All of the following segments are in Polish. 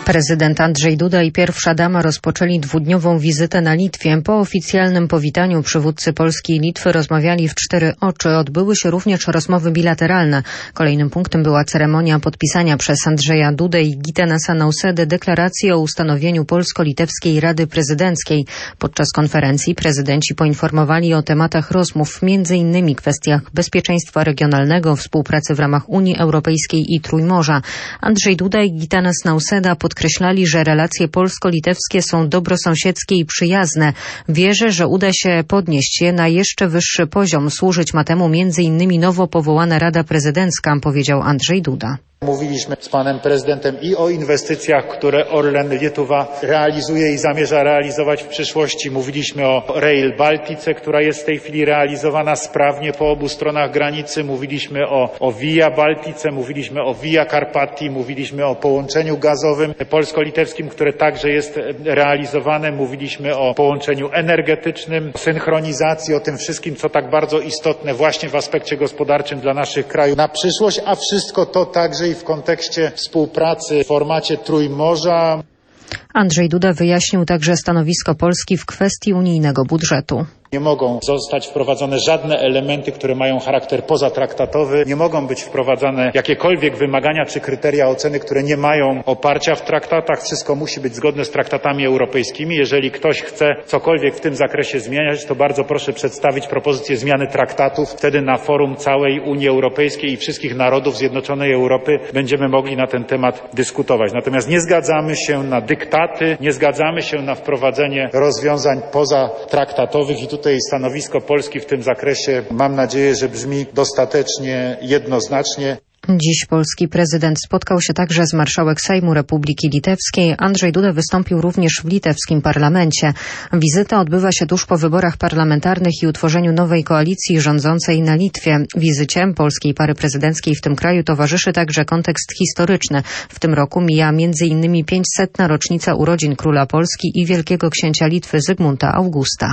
Prezydent Andrzej Duda i pierwsza dama rozpoczęli dwudniową wizytę na Litwie. Po oficjalnym powitaniu przywódcy Polski i Litwy rozmawiali w 4 oczy. Odbyły się również rozmowy bilateralne. Kolejnym punktem była ceremonia podpisania przez Andrzeja Dudę i Gitenasa Nausedę deklaracji o ustanowieniu Polsko-Litewskiej Rady Prezydenckiej. Podczas konferencji prezydenci poinformowali o tematach rozmów, m.in. kwestiach bezpieczeństwa regionalnego, współpracy w ramach Unii Europejskiej i Trójmorza. Andrzej Duda i Gitenas Nauseda podkreślali, że relacje polsko-litewskie są dobrosąsiedzkie i przyjazne. Wierzę, że uda się podnieść je na jeszcze wyższy poziom. Służyć ma temu m.in. nowo powołana Rada Prezydencka, powiedział Andrzej Duda. Mówiliśmy z panem prezydentem i o inwestycjach, które Orlen Lietuwa realizuje i zamierza realizować w przyszłości. Mówiliśmy o Rail Baltice, która jest w tej chwili realizowana sprawnie po obu stronach granicy. Mówiliśmy o Via Baltice, mówiliśmy o Via Carpatii, mówiliśmy o połączeniu gazowym polsko-litewskim, które także jest realizowane. Mówiliśmy o połączeniu energetycznym, synchronizacji, o tym wszystkim, co tak bardzo istotne właśnie w aspekcie gospodarczym dla naszych krajów na przyszłość, a wszystko to także i w kontekście współpracy w formacie Trójmorza. Andrzej Duda wyjaśnił także stanowisko Polski w kwestii unijnego budżetu. Nie mogą zostać wprowadzone żadne elementy, które mają charakter pozatraktatowy. Nie mogą być wprowadzane jakiekolwiek wymagania czy kryteria oceny, które nie mają oparcia w traktatach. Wszystko musi być zgodne z traktatami europejskimi. Jeżeli ktoś chce cokolwiek w tym zakresie zmieniać, to bardzo proszę przedstawić propozycję zmiany traktatów. Wtedy na forum całej Unii Europejskiej i wszystkich narodów Zjednoczonej Europy będziemy mogli na ten temat dyskutować. Natomiast nie zgadzamy się na dyktaty, nie zgadzamy się na wprowadzenie rozwiązań pozatraktatowych i tutaj stanowisko Polski w tym zakresie, mam nadzieję, że brzmi dostatecznie jednoznacznie. Dziś polski prezydent spotkał się także z marszałek Sejmu Republiki Litewskiej. Andrzej Duda wystąpił również w litewskim parlamencie. Wizyta odbywa się tuż po wyborach parlamentarnych i utworzeniu nowej koalicji rządzącej na Litwie. Wizycie polskiej pary prezydenckiej w tym kraju towarzyszy także kontekst historyczny. W tym roku mija m.in. 500. rocznica urodzin króla Polski i wielkiego księcia Litwy Zygmunta Augusta.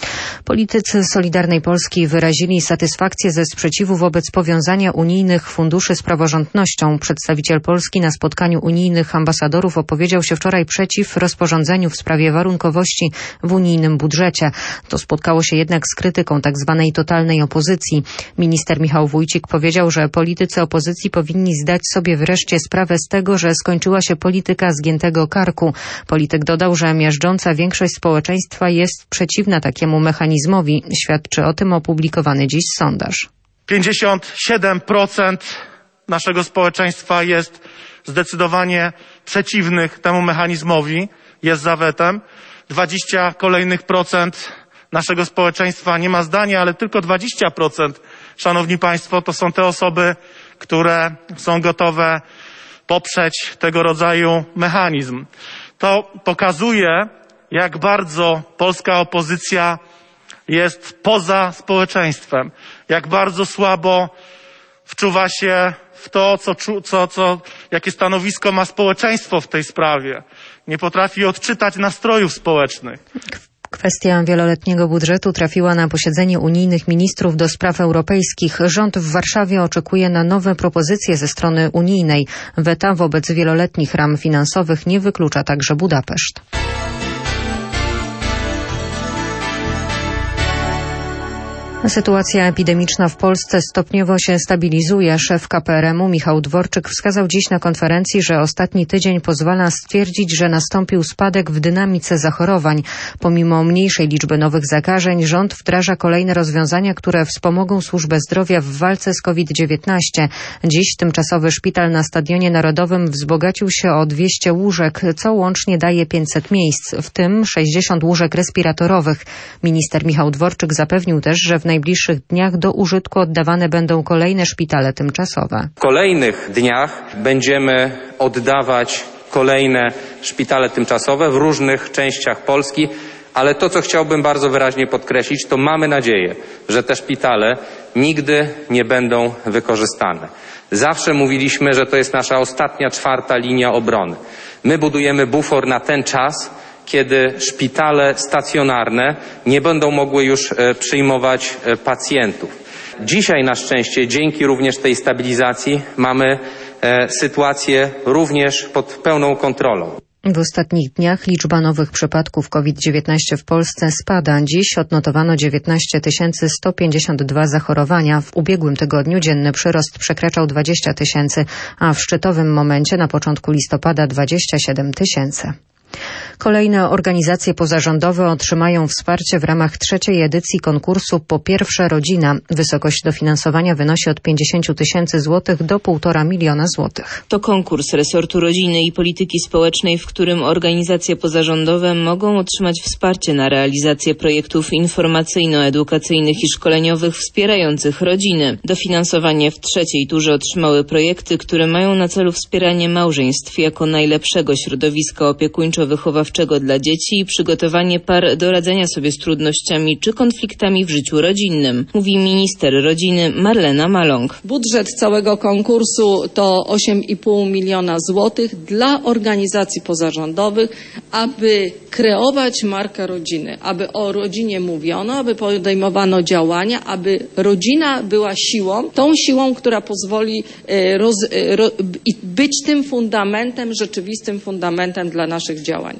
Politycy Solidarnej Polski wyrazili satysfakcję ze sprzeciwu wobec powiązania unijnych funduszy z praworządnością. Przedstawiciel Polski na spotkaniu unijnych ambasadorów opowiedział się wczoraj przeciw rozporządzeniu w sprawie warunkowości w unijnym budżecie. To spotkało się jednak z krytyką tzw. totalnej opozycji. Minister Michał Wójcik powiedział, że politycy opozycji powinni zdać sobie wreszcie sprawę z tego, że skończyła się polityka zgiętego karku. Polityk dodał, że miażdżąca większość społeczeństwa jest przeciwna takiemu mechanizmowi. Świadczy o tym opublikowany dziś sondaż. 57% naszego społeczeństwa jest zdecydowanie przeciwnych temu mechanizmowi, jest za wetem. 20 kolejnych procent naszego społeczeństwa nie ma zdania, ale tylko 20%, szanowni państwo, to są te osoby, które są gotowe poprzeć tego rodzaju mechanizm. To pokazuje, jak bardzo polska opozycja jest poza społeczeństwem, jak bardzo słabo wczuwa się w to, jakie stanowisko ma społeczeństwo w tej sprawie. Nie potrafi odczytać nastrojów społecznych. Kwestia wieloletniego budżetu trafiła na posiedzenie unijnych ministrów do spraw europejskich. Rząd w Warszawie oczekuje na nowe propozycje ze strony unijnej. Weta wobec wieloletnich ram finansowych nie wyklucza także Budapeszt. Sytuacja epidemiczna w Polsce stopniowo się stabilizuje. Szef KPRM-u Michał Dworczyk wskazał dziś na konferencji, że ostatni tydzień pozwala stwierdzić, że nastąpił spadek w dynamice zachorowań. Pomimo mniejszej liczby nowych zakażeń, rząd wdraża kolejne rozwiązania, które wspomogą służbę zdrowia w walce z COVID-19. Dziś tymczasowy szpital na Stadionie Narodowym wzbogacił się o 200 łóżek, co łącznie daje 500 miejsc, w tym 60 łóżek respiratorowych. Minister Michał Dworczyk zapewnił też, że w najbliższych dniach do użytku oddawane będą kolejne szpitale tymczasowe. W kolejnych dniach będziemy oddawać kolejne szpitale tymczasowe w różnych częściach Polski, ale to, co chciałbym bardzo wyraźnie podkreślić, to mamy nadzieję, że te szpitale nigdy nie będą wykorzystane. Zawsze mówiliśmy, że to jest nasza ostatnia, 4. linia obrony. My budujemy bufor na ten czas, kiedy szpitale stacjonarne nie będą mogły już przyjmować pacjentów. Dzisiaj na szczęście, dzięki również tej stabilizacji, mamy sytuację również pod pełną kontrolą. W ostatnich dniach liczba nowych przypadków COVID-19 w Polsce spada. Dziś odnotowano 19 152 zachorowania. W ubiegłym tygodniu dzienny przyrost przekraczał 20 000, a w szczytowym momencie na początku listopada 27 000. Kolejne organizacje pozarządowe otrzymają wsparcie w ramach trzeciej edycji konkursu Po pierwsze rodzina. Wysokość dofinansowania wynosi od 50 000 złotych do 1,5 miliona złotych. To konkurs resortu rodziny i polityki społecznej, w którym organizacje pozarządowe mogą otrzymać wsparcie na realizację projektów informacyjno-edukacyjnych i szkoleniowych wspierających rodziny. Dofinansowanie w trzeciej turze otrzymały projekty, które mają na celu wspieranie małżeństw jako najlepszego środowiska opiekuńczo-wychowawczego dla dzieci i przygotowanie par do radzenia sobie z trudnościami czy konfliktami w życiu rodzinnym, mówi minister rodziny Marlena Maląg. Budżet całego konkursu to 8,5 miliona złotych dla organizacji pozarządowych, aby kreować markę rodziny, aby o rodzinie mówiono, aby podejmowano działania, aby rodzina była siłą, tą siłą, która pozwoli być tym fundamentem, rzeczywistym fundamentem dla naszych działań.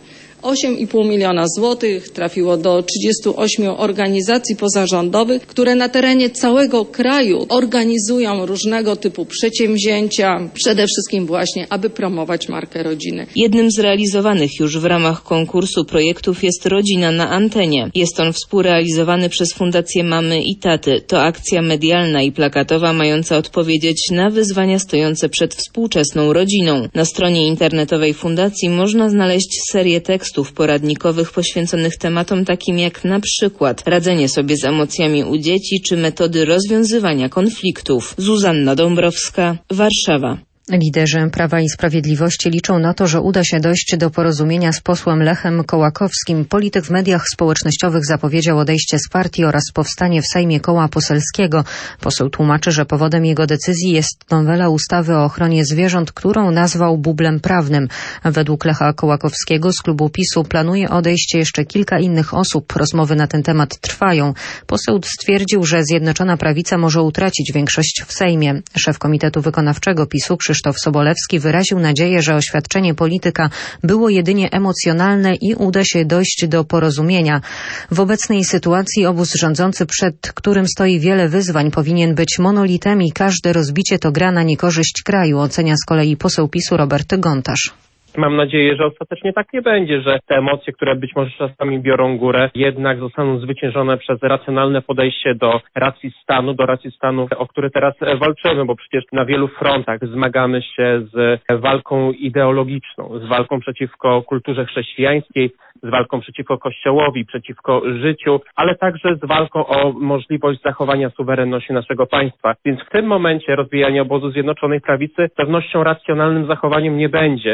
8,5 miliona złotych trafiło do 38 organizacji pozarządowych, które na terenie całego kraju organizują różnego typu przedsięwzięcia, przede wszystkim właśnie, aby promować markę rodziny. Jednym z realizowanych już w ramach konkursu projektów jest Rodzina na antenie. Jest on współrealizowany przez Fundację Mamy i Taty. To akcja medialna i plakatowa mająca odpowiedzieć na wyzwania stojące przed współczesną rodziną. Na stronie internetowej fundacji można znaleźć serię tekstów poradnikowych poświęconych tematom takim jak na przykład radzenie sobie z emocjami u dzieci czy metody rozwiązywania konfliktów. Zuzanna Dąbrowska, Warszawa. Liderzy Prawa i Sprawiedliwości liczą na to, że uda się dojść do porozumienia z posłem Lechem Kołakowskim. Polityk w mediach społecznościowych zapowiedział odejście z partii oraz powstanie w Sejmie Koła Poselskiego. Poseł tłumaczy, że powodem jego decyzji jest nowela ustawy o ochronie zwierząt, którą nazwał bublem prawnym. Według Lecha Kołakowskiego z klubu PiS-u planuje odejście jeszcze kilka innych osób. Rozmowy na ten temat trwają. Poseł stwierdził, że Zjednoczona Prawica może utracić większość w Sejmie. Szef Komitetu Wykonawczego PiS-u Krzysztof Sobolewski wyraził nadzieję, że oświadczenie polityka było jedynie emocjonalne i uda się dojść do porozumienia. W obecnej sytuacji obóz rządzący, przed którym stoi wiele wyzwań, powinien być monolitem i każde rozbicie to gra na niekorzyść kraju, ocenia z kolei poseł PiS-u Robert Gontarz. Mam nadzieję, że ostatecznie tak nie będzie, że te emocje, które być może czasami biorą górę, jednak zostaną zwyciężone przez racjonalne podejście do racji stanu, o który teraz walczymy, bo przecież na wielu frontach zmagamy się z walką ideologiczną, z walką przeciwko kulturze chrześcijańskiej, z walką przeciwko Kościołowi, przeciwko życiu, ale także z walką o możliwość zachowania suwerenności naszego państwa. Więc w tym momencie rozwijanie obozu Zjednoczonej Prawicy z pewnością racjonalnym zachowaniem nie będzie.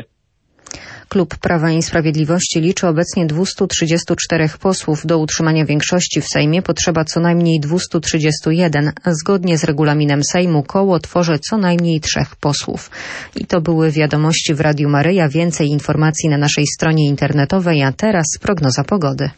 Klub Prawa i Sprawiedliwości liczy obecnie 234 posłów. Do utrzymania większości w Sejmie potrzeba co najmniej 231. Zgodnie z regulaminem Sejmu koło tworzy co najmniej 3 posłów. I to były wiadomości w Radiu Maryja. Więcej informacji na naszej stronie internetowej, a teraz prognoza pogody.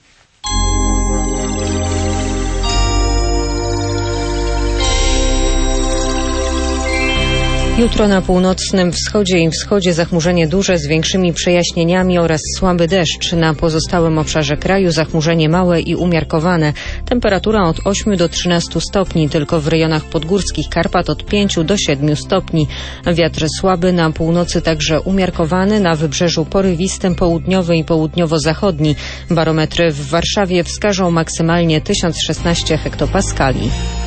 Jutro na północnym wschodzie i wschodzie zachmurzenie duże z większymi przejaśnieniami oraz słaby deszcz. Na pozostałym obszarze kraju zachmurzenie małe i umiarkowane. Temperatura od 8 do 13 stopni, tylko w rejonach podgórskich Karpat od 5 do 7 stopni. Wiatr słaby, na północy także umiarkowany, na wybrzeżu porywistym, południowy i południowo-zachodni. Barometry w Warszawie wskażą maksymalnie 1016 hektopaskali.